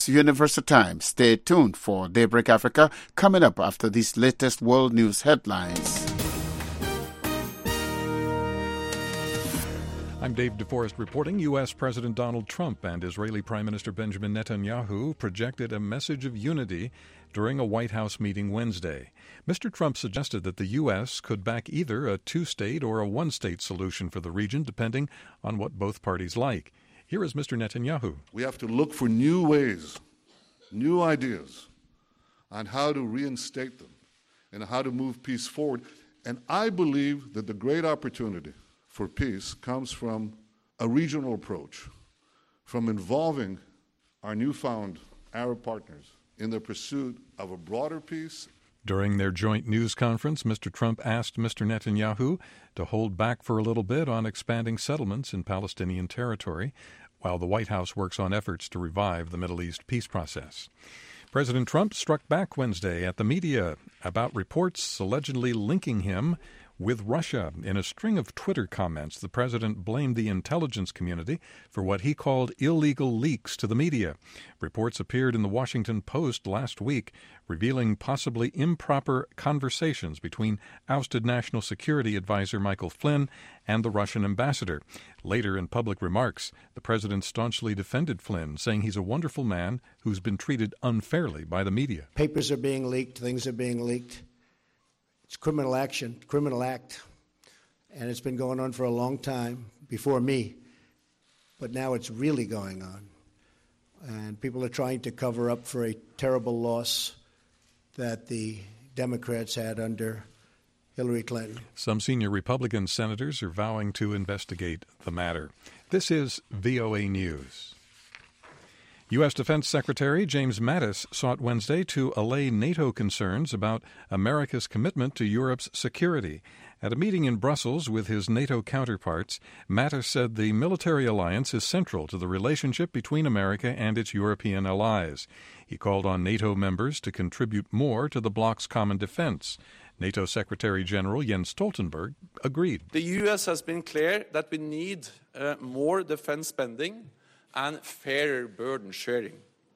Universal Time. Stay tuned for Daybreak Africa coming up after these latest world news headlines. I'm Dave DeForest reporting. U.S. President Donald Trump and Israeli Prime Minister Benjamin Netanyahu projected a message of unity during a White House meeting Wednesday. Mr. Trump suggested that the U.S. could back either a two-state or a one-state solution for the region, depending on what both parties like. Here is Mr. Netanyahu. We have to look for new ways, new ideas on how to reinstate them and how to move peace forward. And I believe that the great opportunity for peace comes from a regional approach, from involving our newfound Arab partners in the pursuit of a broader peace. During their joint news conference, Mr. Trump asked Mr. Netanyahu to hold back for a little bit on expanding settlements in Palestinian territory, while the White House works on efforts to revive the Middle East peace process. President Trump struck back Wednesday at the media about reports allegedly linking him with Russia. In a string of Twitter comments, the president blamed the intelligence community for what he called illegal leaks to the media. Reports appeared in the Washington Post last week, revealing possibly improper conversations between ousted National Security Advisor Michael Flynn and the Russian ambassador. Later, in public remarks, the president staunchly defended Flynn, saying he's a wonderful man who's been treated unfairly by the media. Papers are being leaked, things are being leaked. It's criminal action, criminal act, and it's been going on for a long time before me, but now it's really going on. And people are trying to cover up for a terrible loss that the Democrats had under Hillary Clinton. Some senior Republican senators are vowing to investigate the matter. This is VOA News. U.S. Defense Secretary James Mattis sought Wednesday to allay NATO concerns about America's commitment to Europe's security. At a meeting in Brussels with his NATO counterparts, Mattis said the military alliance is central to the relationship between America and its European allies. He called on NATO members to contribute more to the bloc's common defense. NATO Secretary General Jens Stoltenberg agreed. The U.S. has been clear that we need more defense spending and fairer burden sharing.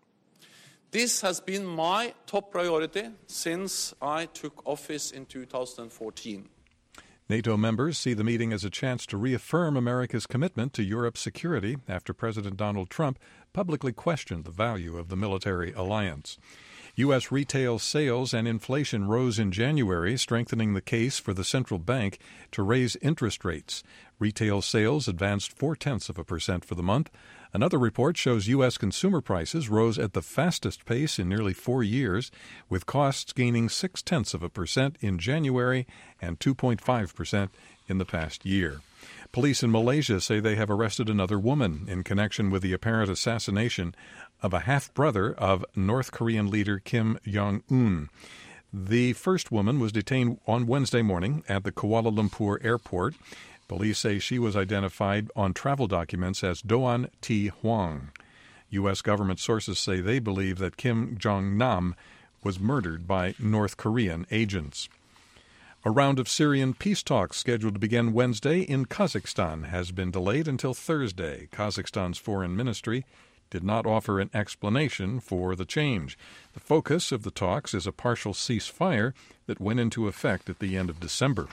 This has been my top priority since I took office in 2014. NATO members see the meeting as a chance to reaffirm America's commitment to Europe's security after President Donald Trump publicly questioned the value of the military alliance. U.S. retail sales and inflation rose in January, strengthening the case for the central bank to raise interest rates. Retail sales advanced 0.4% for the month. Another report shows U.S. consumer prices rose at the fastest pace in nearly 4 years, with costs gaining 0.6% in January and 2.5% in the past year. Police in Malaysia say they have arrested another woman in connection with the apparent assassination of a half-brother of North Korean leader Kim Jong-un. The first woman was detained on Wednesday morning at the Kuala Lumpur airport. Police say she was identified on travel documents as Doan T. Huang. U.S. government sources say they believe that Kim Jong-nam was murdered by North Korean agents. A round of Syrian peace talks scheduled to begin Wednesday in Kazakhstan has been delayed until Thursday. Kazakhstan's foreign ministry did not offer an explanation for the change. The focus of the talks is a partial ceasefire that went into effect at the end of December.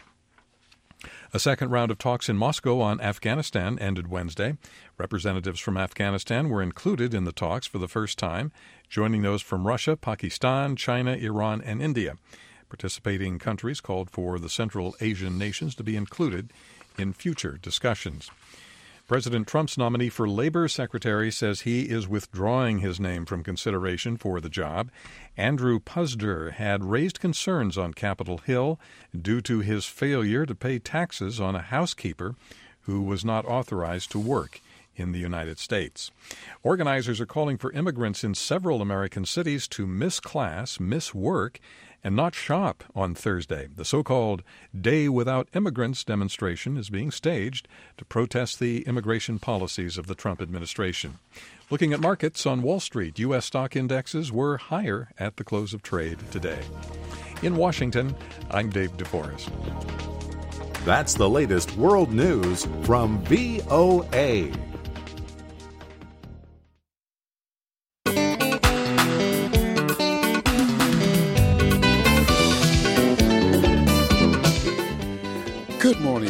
A second round of talks in Moscow on Afghanistan ended Wednesday. Representatives from Afghanistan were included in the talks for the first time, joining those from Russia, Pakistan, China, Iran, and India. Participating countries called for the Central Asian nations to be included in future discussions. President Trump's nominee for Labor Secretary says he is withdrawing his name from consideration for the job. Andrew Puzder had raised concerns on Capitol Hill due to his failure to pay taxes on a housekeeper who was not authorized to work in the United States. Organizers are calling for immigrants in several American cities to miss class, miss work, and not shop on Thursday. The so-called Day Without Immigrants demonstration is being staged to protest the immigration policies of the Trump administration. Looking at markets on Wall Street, U.S. stock indexes were higher at the close of trade today. In Washington, I'm Dave DeForest. That's the latest world news from VOA.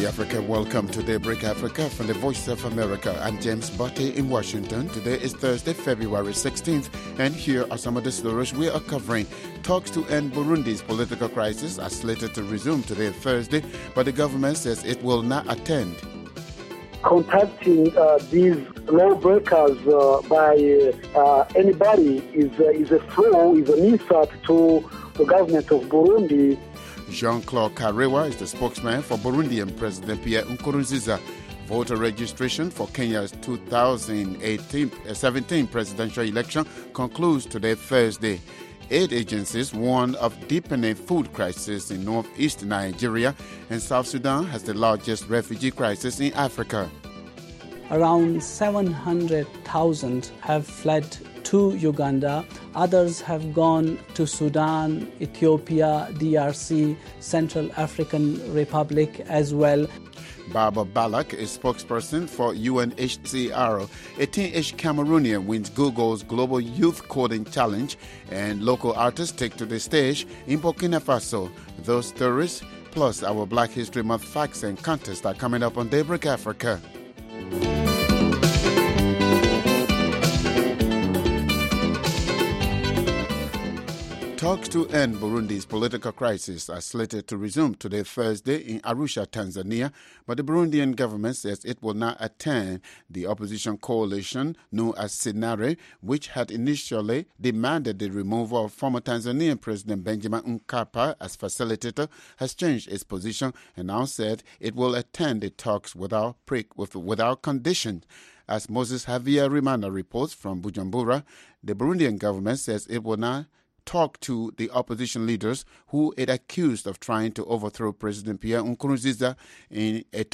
Happy Africa. Welcome to Daybreak Africa from the Voice of America. I'm James Botte in Washington. Today is Thursday, February 16th, and here are some of the stories we are covering. Talks to end Burundi's political crisis are slated to resume today, Thursday, but the government says it will not attend. Contacting these lawbreakers by anybody is a flaw, is an insult to the government of Burundi. Jean-Claude Karewa is the spokesman for Burundian President Pierre Nkurunziza. Voter registration for Kenya's 2017 presidential election concludes today, Thursday. Aid agencies warn of deepening food crisis in northeast Nigeria, and South Sudan has the largest refugee crisis in Africa. Around 700,000 have fled to Uganda. Others have gone to Sudan, Ethiopia, DRC, Central African Republic as well. Baba Balak is spokesperson for UNHCR. A teenage Cameroonian wins Google's Global Youth Coding Challenge, and local artists take to the stage in Burkina Faso. Those stories, plus our Black History Month facts and contests are coming up on Daybreak Africa. Talks to end Burundi's political crisis are slated to resume today, Thursday, in Arusha, Tanzania, but the Burundian government says it will not attend. The opposition coalition, known as Senare, which had initially demanded the removal of former Tanzanian President Benjamin Mkapa as facilitator, has changed its position and now said it will attend the talks without condition. As Moses Javier Rimana reports from Bujumbura, the Burundian government says it will not talk to the opposition leaders who it accused of trying to overthrow President Pierre Nkurunziza in a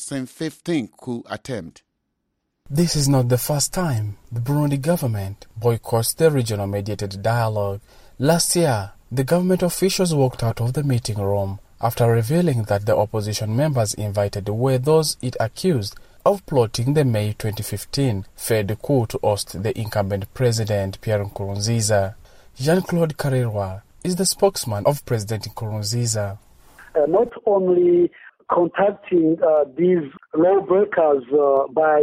2015 coup attempt. This is not the first time the Burundi government boycotts the regional mediated dialogue. Last year, the government officials walked out of the meeting room after revealing that the opposition members invited were those it accused of plotting the May 2015 failed coup to oust the incumbent president Pierre Nkurunziza. Jean-Claude Karewa is the spokesman of President Nkurunziza. Not only contacting these lawbreakers by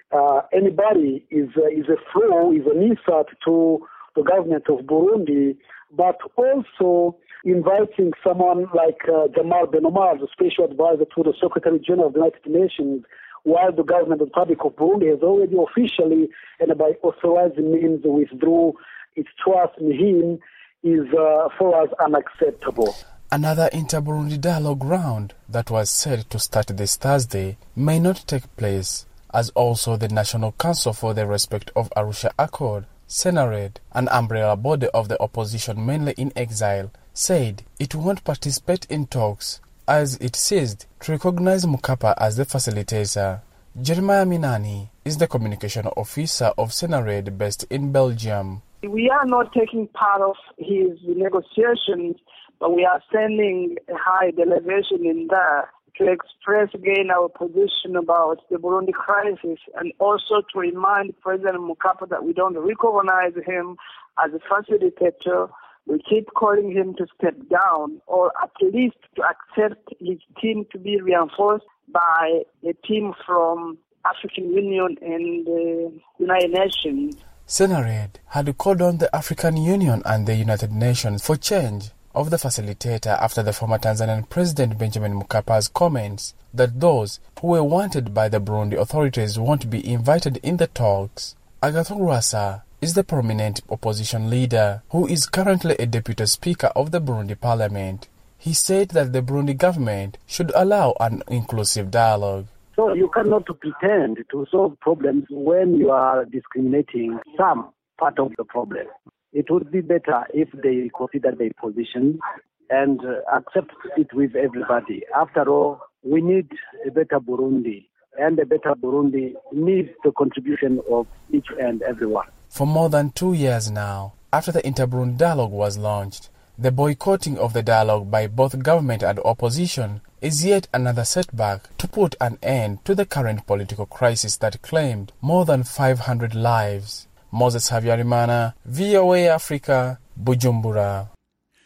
anybody is a flaw, is an insult to the government of Burundi, but also inviting someone like Jamal Ben Omar, the special advisor to the Secretary General of the United Nations, while the government of the Republic of Burundi has already officially and by authorized means withdrew its trust in him, is for us unacceptable. Another inter-Burundi dialogue round that was set to start this Thursday may not take place, as also the National Council for the Respect of Arusha Accord, Senared, an umbrella body of the opposition mainly in exile, said it won't participate in talks as it ceased to recognize Mkapa as the facilitator. Jeremiah Minani is the communication officer of Senared based in Belgium. We are not taking part of his negotiations, but we are sending a high delegation in there to express again our position about the Burundi crisis and also to remind President Mkapa that we don't recognize him as a facilitator. We keep calling him to step down or at least to accept his team to be reinforced by a team from African Union and the United Nations. Senared had called on the African Union and the United Nations for change of the facilitator after the former Tanzanian President Benjamin Mkapa's comments that those who were wanted by the Burundi authorities won't be invited in the talks. Agathon Rwasa is the prominent opposition leader who is currently a deputy speaker of the Burundi parliament. He said that the Burundi government should allow an inclusive dialogue. So you cannot pretend to solve problems when you are discriminating some part of the problem. It would be better if they consider their position and accept it with everybody. After all, we need a better Burundi, and a better Burundi needs the contribution of each and everyone. For more than 2 years now, after the Inter-Burundi dialogue was launched, the boycotting of the dialogue by both government and opposition is yet another setback to put an end to the current political crisis that claimed more than 500 lives. Moses Javier Rimana, VOA Africa, Bujumbura.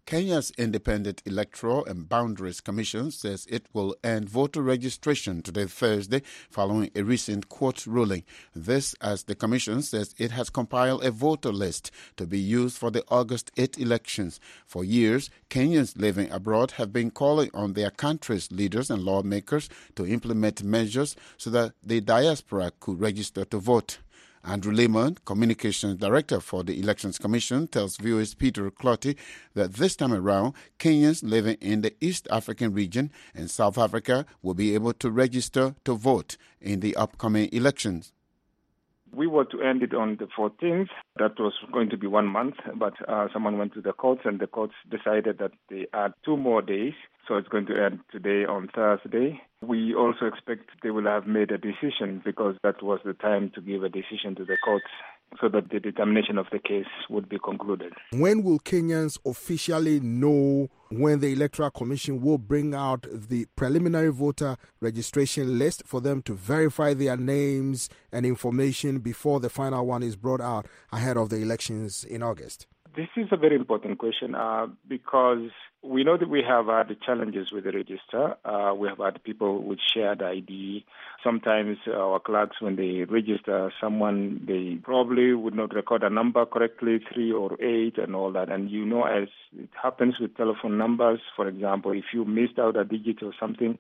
Kenya's Independent Electoral and Boundaries Commission says it will end voter registration today, Thursday, following a recent court ruling. This as the commission says it has compiled a voter list to be used for the August 8 elections. For years, Kenyans living abroad have been calling on their country's leaders and lawmakers to implement measures so that the diaspora could register to vote. Andrew Lemon, Communications Director for the Elections Commission, tells viewers Peter Clotty that this time around, Kenyans living in the East African region and South Africa will be able to register to vote in the upcoming elections. We were to end it on the 14th. That was going to be 1 month, but someone went to the courts and the courts decided that they add 2 more days. So it's going to end today on Thursday. We also expect they will have made a decision because that was the time to give a decision to the courts so that the determination of the case would be concluded. When will Kenyans officially know when the Electoral Commission will bring out the preliminary voter registration list for them to verify their names and information before the final one is brought out ahead of the elections in August? This is a very important question because we know that we have had challenges with the register. We have had people with shared ID. Sometimes our clerks, when they register someone, they probably would not record a number correctly, 3 or 8 and all that. And you know, as it happens with telephone numbers, for example, if you missed out a digit or something,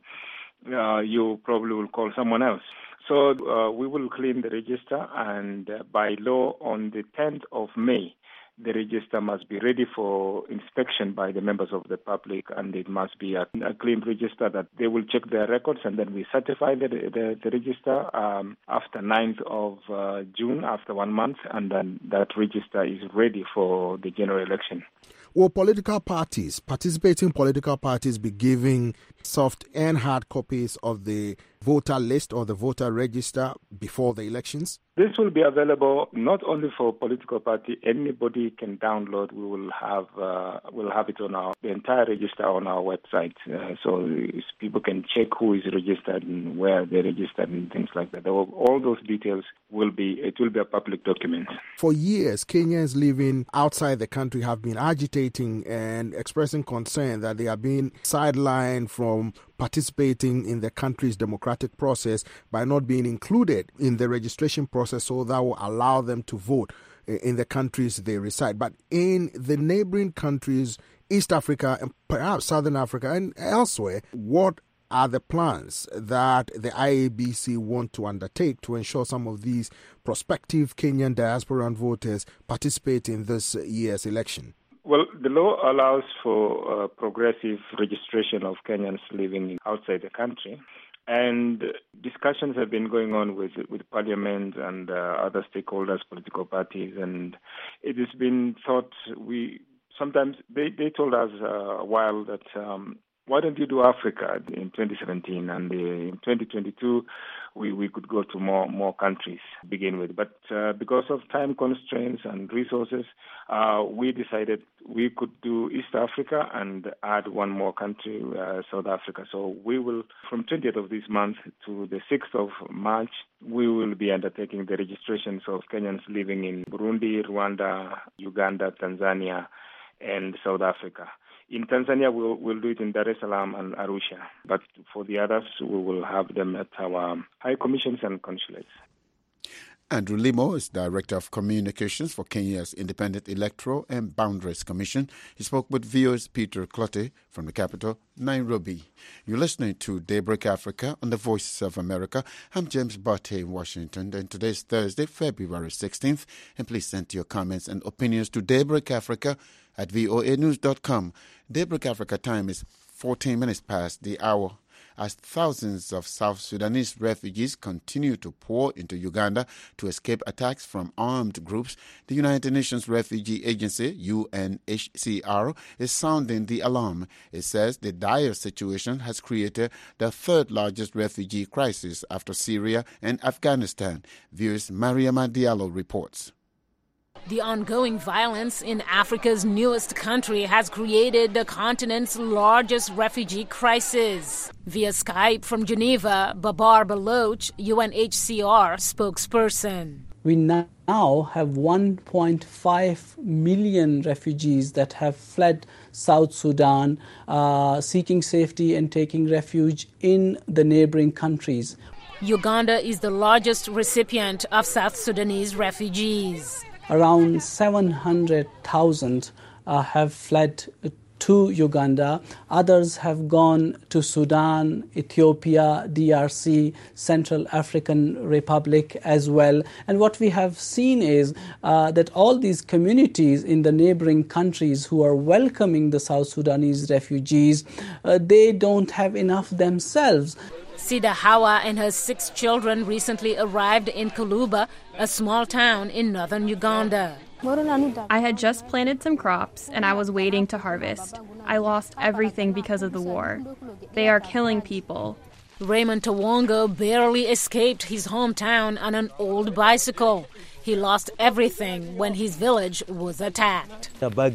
you probably will call someone else. So we will clean the register, and by law on the 10th of May, the register must be ready for inspection by the members of the public, and it must be a clean register that they will check their records, and then we certify the register after 9th of June, after 1 month, and then that register is ready for the general election. Will participating political parties be giving soft and hard copies of the voter list or the voter register before the elections? This will be available not only for political party. Anybody can download. We will have it on the entire register on our website, so people can check who is registered and where they're registered and things like that. All those details will be a public document. For years, Kenyans living outside the country have been agitating and expressing concern that they are being sidelined from participating in the country's democratic process by not being included in the registration process, so that will allow them to vote in the countries they reside. But in the neighboring countries, East Africa and perhaps Southern Africa and elsewhere, what are the plans that the IEBC want to undertake to ensure some of these prospective Kenyan diasporan voters participate in this year's election? Well, the law allows for progressive registration of Kenyans living outside the country, and discussions have been going on with Parliament and other stakeholders, political parties, and it has been thought sometimes they told us a while that why don't you do Africa in 2017, and in 2022 we could go to more countries to begin with. But because of time constraints and resources, we decided we could do East Africa and add one more country, South Africa. So we will, from 20th of this month to the 6th of March, we will be undertaking the registrations of Kenyans living in Burundi, Rwanda, Uganda, Tanzania, and South Africa. In Tanzania, we'll do it in Dar es Salaam and Arusha. But for the others, we will have them at our high commissions and consulates. Andrew Limo is Director of Communications for Kenya's Independent Electoral and Boundaries Commission. He spoke with viewers Peter Clotty from the capital, Nairobi. You're listening to Daybreak Africa on the Voices of America. I'm James Bartay in Washington, and today's Thursday, February 16th. And please send your comments and opinions to Daybreak Africa at voanews.com. Daybreak Africa time is 14 minutes past the hour. As thousands of South Sudanese refugees continue to pour into Uganda to escape attacks from armed groups, the United Nations Refugee Agency, UNHCR, is sounding the alarm. It says the dire situation has created the third largest refugee crisis after Syria and Afghanistan. Viewers Mariama Diallo reports. The ongoing violence in Africa's newest country has created the continent's largest refugee crisis. Via Skype from Geneva, Babar Baloch, UNHCR spokesperson. We now have 1.5 million refugees that have fled South Sudan, seeking safety and taking refuge in the neighboring countries. Uganda is the largest recipient of South Sudanese refugees. Around 700,000 have fled to Uganda. Others have gone to Sudan, Ethiopia, DRC, Central African Republic as well. And what we have seen is that all these communities in the neighboring countries who are welcoming the South Sudanese refugees, they don't have enough themselves. Sida Hawa and her 6 children recently arrived in Kaluba, a small town in northern Uganda. I had just planted some crops and I was waiting to harvest. I lost everything because of the war. They are killing people. Raymond Tawongo barely escaped his hometown on an old bicycle. He lost everything when his village was attacked.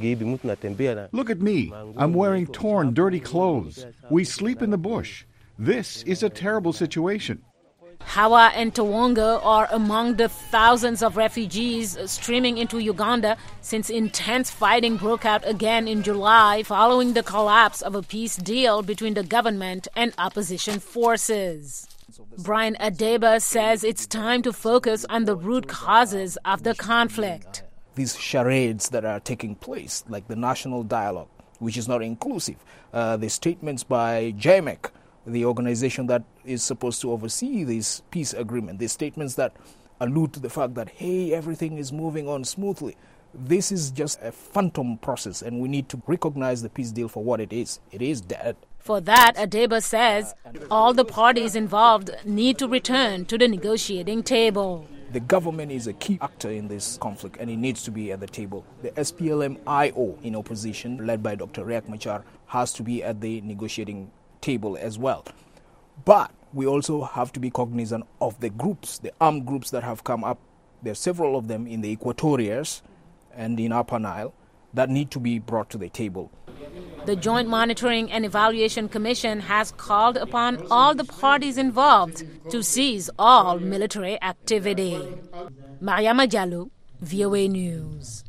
Look at me. I'm wearing torn, dirty clothes. We sleep in the bush. This is a terrible situation. Hawa and Tawongo are among the thousands of refugees streaming into Uganda since intense fighting broke out again in July following the collapse of a peace deal between the government and opposition forces. Brian Adeba says it's time to focus on the root causes of the conflict. These charades that are taking place, like the national dialogue, which is not inclusive, the statements by JMEC, the organization that is supposed to oversee this peace agreement, the statements that allude to the fact that, hey, everything is moving on smoothly. This is just a phantom process, and we need to recognize the peace deal for what it is. It is dead. For that, Adeba says, all the parties involved need to return to the negotiating table. The government is a key actor in this conflict, and it needs to be at the table. The SPLM-IO in opposition, led by Dr. Riek Machar, has to be at the negotiating table as well. But we also have to be cognizant of the groups, the armed groups that have come up. There are several of them in the Equatorias and in Upper Nile that need to be brought to the table. The Joint Monitoring and Evaluation Commission has called upon all the parties involved to cease all military activity. Mariama Jallo, VOA News.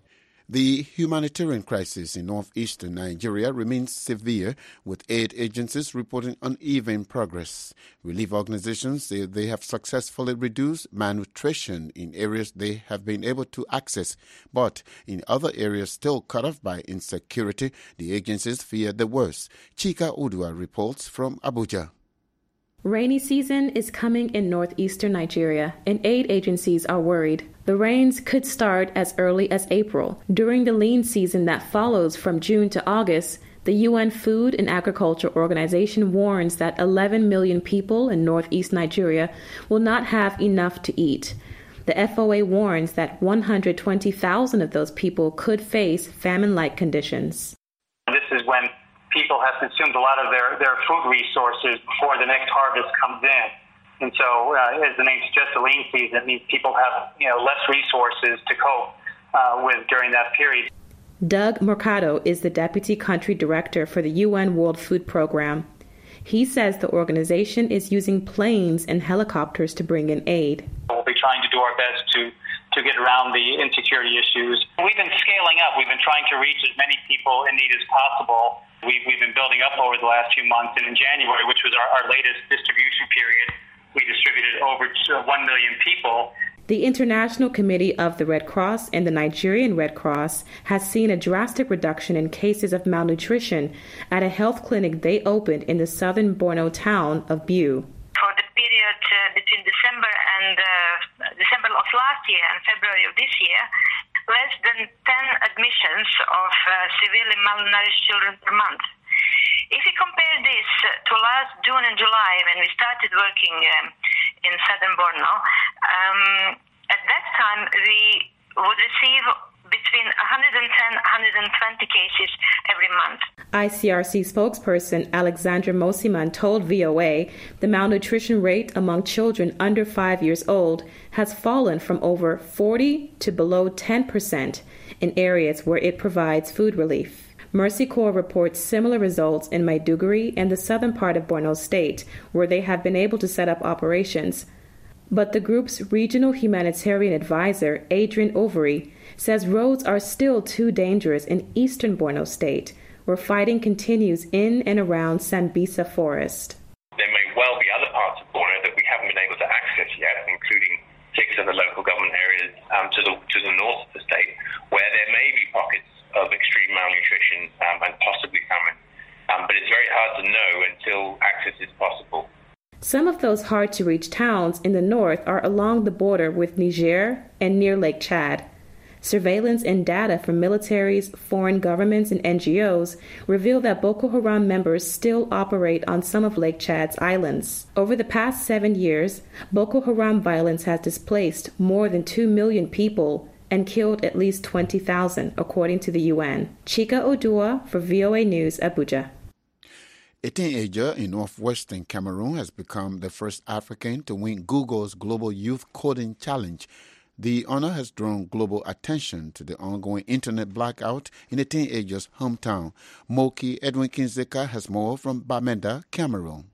The humanitarian crisis in northeastern Nigeria remains severe, with aid agencies reporting uneven progress. Relief organizations say they have successfully reduced malnutrition in areas they have been able to access, but in other areas still cut off by insecurity, the agencies fear the worst. Chika Udua reports from Abuja. Rainy season is coming in northeastern Nigeria, and aid agencies are worried. The rains could start as early as April. During the lean season that follows from June to August, the UN Food and Agriculture Organization warns that 11 million people in northeast Nigeria will not have enough to eat. The FOA warns that 120,000 of those people could face famine-like conditions. This is when people have consumed a lot of their food resources before the next harvest comes in. And so, as the name suggests, the lean season means people have less resources to cope with during that period. Doug Mercado is the Deputy Country Director for the UN World Food Program. He says the organization is using planes and helicopters to bring in aid. We'll be trying to do our best to get around the insecurity issues. We've been scaling up. We've been trying to reach as many people in need as possible. We've been building up over the last few months, and in January, which was our latest distribution period, we distributed over 1 million people. The International Committee of the Red Cross and the Nigerian Red Cross has seen a drastic reduction in cases of malnutrition at a health clinic they opened in the southern Borno town of Biu. For the period between December of last year and February of this year, less than 10 admissions of severely malnourished children per month. If you compare this to last June and July, when we started working in southern Borno, at that time we would receive between 110 and 120 cases every month. ICRC spokesperson Alexandra Mosiman told VOA the malnutrition rate among children under 5 years old has fallen from over 40 to below 10% in areas where it provides food relief. Mercy Corps reports similar results in Maiduguri and the southern part of Borno State, where they have been able to set up operations. But the group's regional humanitarian advisor, Adrian Overy, says roads are still too dangerous in eastern Borno State, where fighting continues in and around Sambisa Forest. There may well be other parts of Borno that we haven't been able to access yet, including 6 of the local government areas to the north of the state, where there may be pockets of extreme malnutrition and possibly famine. But it's very hard to know until access is possible. Some of those hard-to-reach towns in the north are along the border with Niger and near Lake Chad. Surveillance and data from militaries, foreign governments, and NGOs reveal that Boko Haram members still operate on some of Lake Chad's islands. Over the past 7 years, Boko Haram violence has displaced more than 2 million people and killed at least 20,000, according to the UN. Chika Odua for VOA News, Abuja. A teenager in northwestern Cameroon has become the first African to win Google's Global Youth Coding Challenge. The honor has drawn global attention to the ongoing internet blackout in the teenager's hometown. Moki Edwin Kinzeka has more from Bamenda, Cameroon.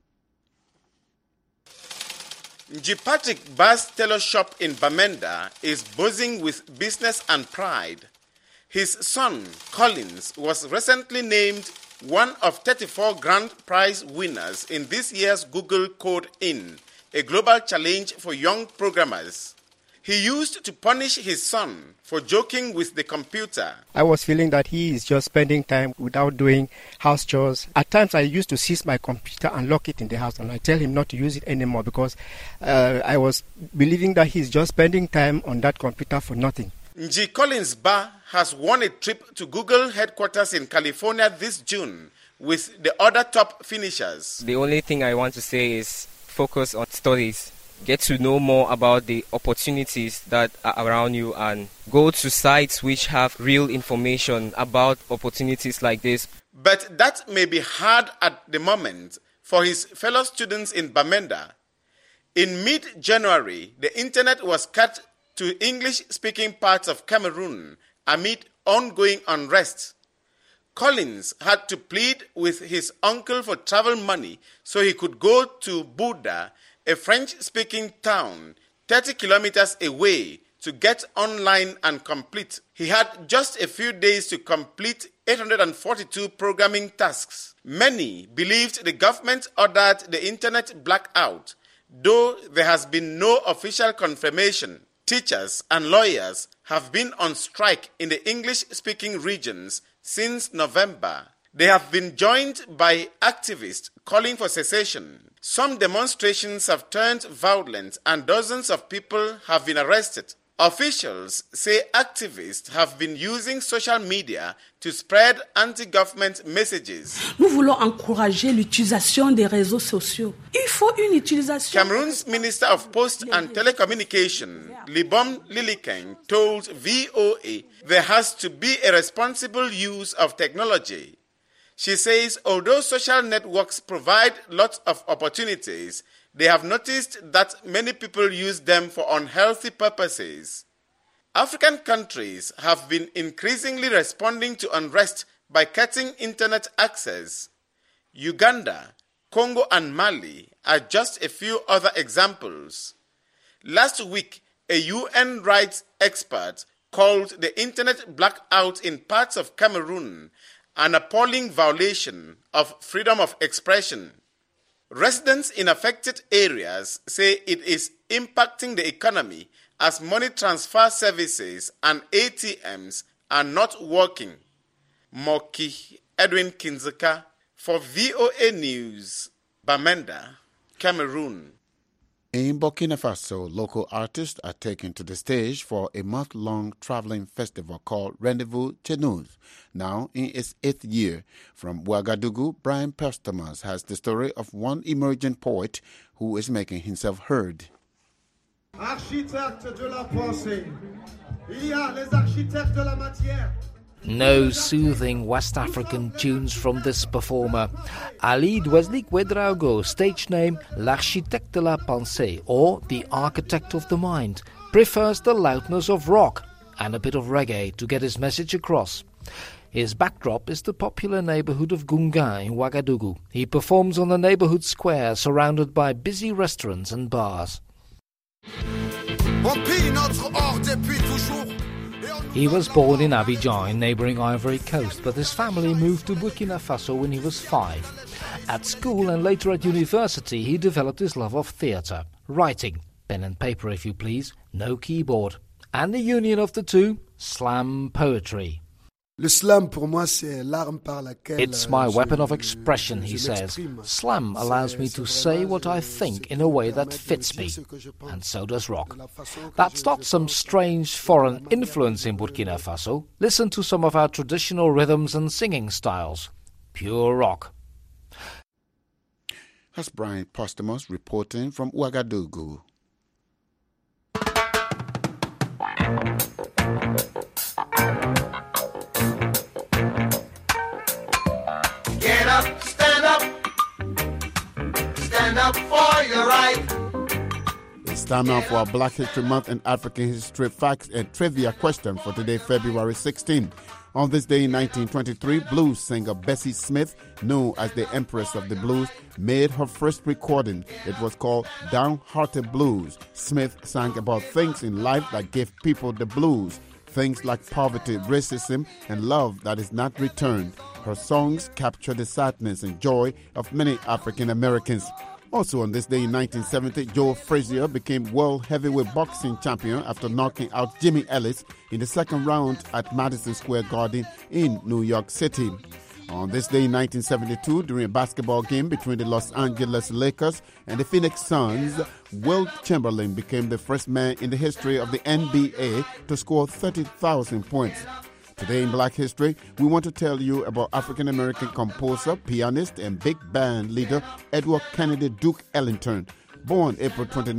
Nji Patrick Bass tailor shop in Bamenda is buzzing with business and pride. His son, Collins, was recently named one of 34 grand prize winners in this year's Google Code In, a global challenge for young programmers. He used to punish his son for joking with the computer. I was feeling that he is just spending time without doing house chores. At times I used to seize my computer and lock it in the house, and I tell him not to use it anymore because I was believing that he's just spending time on that computer for nothing. Nji Collins Ba has won a trip to Google headquarters in California this June with the other top finishers. The only thing I want to say is focus on studies. Get to know more about the opportunities that are around you and go to sites which have real information about opportunities like this. But that may be hard at the moment for his fellow students in Bamenda. In mid-January, the internet was cut to English-speaking parts of Cameroon amid ongoing unrest. Collins had to plead with his uncle for travel money so he could go to Buda, a French-speaking town 30 kilometers away, to get online and complete. He had just a few days to complete 842 programming tasks. Many believed the government ordered the internet blackout, though there has been no official confirmation. Teachers and lawyers have been on strike in the English-speaking regions since November. They have been joined by activists calling for cessation. Some demonstrations have turned violent and dozens of people have been arrested. Officials say activists have been using social media to spread anti-government messages. Nous voulons encourager l'utilisation des réseaux sociaux. Il faut une utilisation. Cameroon's Minister of Post and Telecommunication, Libom Lilikeng, told VOA there has to be a responsible use of technology. She says although social networks provide lots of opportunities, they have noticed that many people use them for unhealthy purposes. African countries have been increasingly responding to unrest by cutting internet access. Uganda, Congo, and Mali are just a few other examples. Last week, a UN rights expert called the internet blackout in parts of Cameroon an appalling violation of freedom of expression. Residents in affected areas say it is impacting the economy as money transfer services and ATMs are not working. Moki Edwin Kinzeka for VOA News, Bamenda, Cameroon. In Burkina Faso, local artists are taken to the stage for a month-long traveling festival called Rendezvous Chenuz, now in its 8th year. From Ouagadougou, Brian Perstamas has the story of one emerging poet who is making himself heard. Architecte de la pensée, il y a les architectes de la matière. No soothing West African tunes from this performer. Ali Dweslik Ouedraogo, stage name L'Architecte de la Pensée, or the Architect of the Mind, prefers the loudness of rock and a bit of reggae to get his message across. His backdrop is the popular neighborhood of Gunga in Ouagadougou. He performs on the neighborhood square surrounded by busy restaurants and bars. He was born in Abidjan, neighbouring Ivory Coast, but his family moved to Burkina Faso when he was 5. At school and later at university, he developed his love of theatre, writing, pen and paper if you please, no keyboard, and the union of the two, slam poetry. It's my weapon of expression, he says. Slam allows me to say what I think in a way that fits me, and so does rock. That's not some strange foreign influence in Burkina Faso. Listen to some of our traditional rhythms and singing styles. Pure rock. That's Brian Postumus reporting from Ouagadougou. Get up, stand up for your right. It's time now for our Black History Month and African History Facts and Trivia question for today, February 16. On this day in 1923, blues singer Bessie Smith, known as the Empress of the Blues, made her first recording. It was called Downhearted Blues. Smith sang about things in life that gave people the blues, things like poverty, racism, and love that is not returned. Her songs capture the sadness and joy of many African Americans. Also on this day in 1970, Joe Frazier became world heavyweight boxing champion after knocking out Jimmy Ellis in the second round at Madison Square Garden in New York City. On this day in 1972, during a basketball game between the Los Angeles Lakers and the Phoenix Suns, Wilt Chamberlain became the first man in the history of the NBA to score 30,000 points. Today in Black History, we want to tell you about African-American composer, pianist, and big band leader Edward Kennedy Duke Ellington. Born April 29,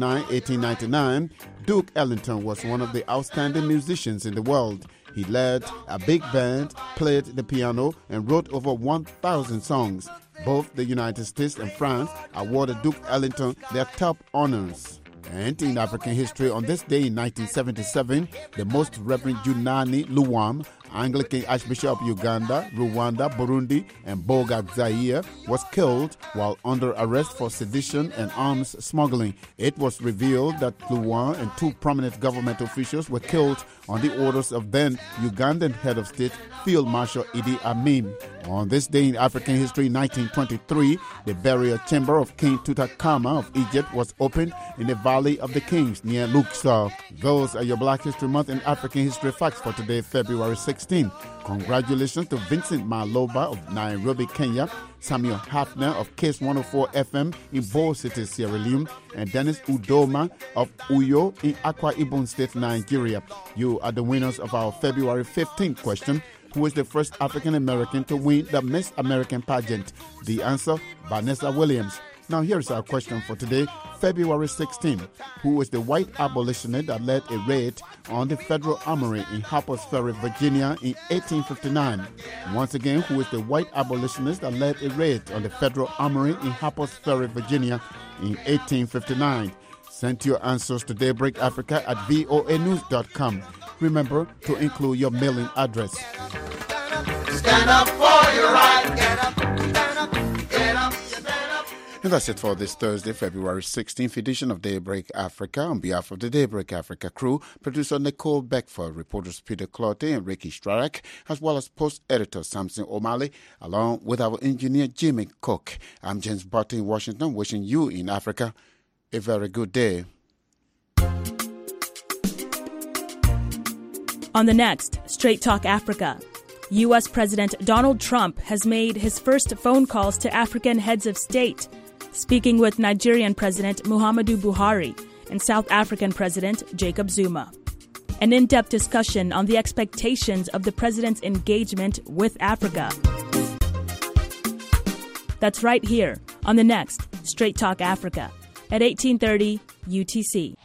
1899, Duke Ellington was one of the outstanding musicians in the world. He led a big band, played the piano, and wrote over 1,000 songs. Both the United States and France awarded Duke Ellington their top honors. And in African history, on this day in 1977, the Most Reverend Junani Luwam, Anglican Archbishop of Uganda, Rwanda, Burundi, and Boga Zaire, was killed while under arrest for sedition and arms smuggling. It was revealed that Luwam and 2 prominent government officials were killed on the orders of then Ugandan head of state, Field Marshal Idi Amin. On this day in African history, 1923, the burial chamber of King Tutankhamun of Egypt was opened in the Valley of the Kings near Luxor. Those are your Black History Month and African History Facts for today, February 16. Congratulations to Vincent Maloba of Nairobi, Kenya, Samuel Hafner of Case 104 FM in Bo City, Sierra Leone, and Dennis Udoma of Uyo in Akwa Ibom State, Nigeria. You are the winners of our February 15th question. Who is the first African American to win the Miss American pageant? The answer, Vanessa Williams. Now here's our question for today, February 16. Who was the white abolitionist that led a raid on the Federal Armory in Harpers Ferry, Virginia in 1859? Once again, who is the white abolitionist that led a raid on the Federal Armory in Harpers Ferry, Virginia in 1859? Send your answers to Daybreak Africa at voanews.com. Remember to include your mailing address. Stand up for your right. Get up, stand up, get up, stand up. And that's it for this Thursday, February 16th edition of Daybreak Africa. On behalf of the Daybreak Africa crew, producer Nicole Beckford, reporters Peter Clotte and Ricky Strarak, as well as post-editor Samson O'Malley, along with our engineer Jimmy Cook. I'm James Barton in Washington, wishing you in Africa a very good day. On the next Straight Talk Africa, U.S. President Donald Trump has made his first phone calls to African heads of state, speaking with Nigerian President Muhammadu Buhari and South African President Jacob Zuma. An in-depth discussion on the expectations of the president's engagement with Africa. That's right here on the next Straight Talk Africa at 1830 UTC.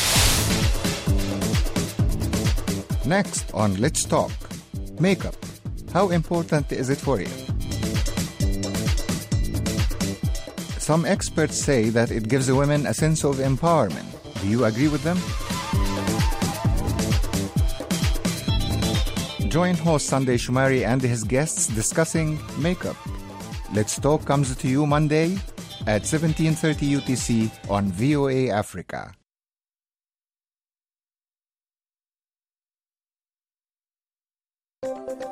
Next on Let's Talk, makeup. How important is it for you? Some experts say that it gives women a sense of empowerment. Do you agree with them? Join host Sunday Shumari and his guests discussing makeup. Let's Talk comes to you Monday at 1730 UTC on VOA Africa.